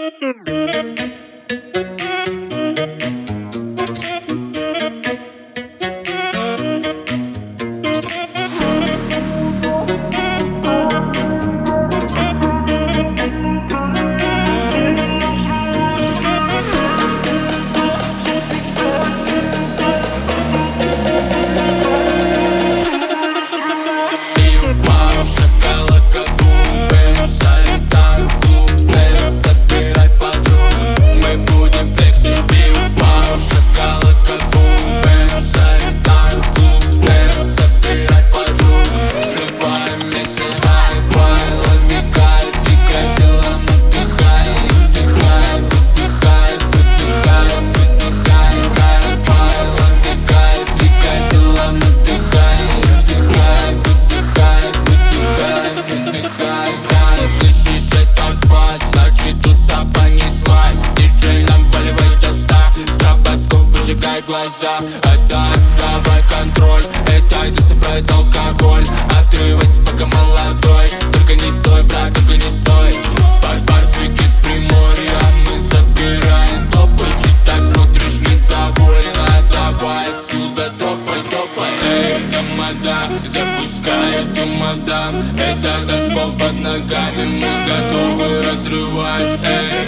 Глаза, отдавай контроль, это ты собирает алкоголь. Отрывайся, пока молодой, только не стой, брат, только не стой. Барбарчики с Приморья мы забираем топы. Чуть так смотришь недовольно, давай отсюда топай, топай. Эй, тамада, запускай эту мадам. Это танцпол под ногами, мы готовы разрывать. Эй,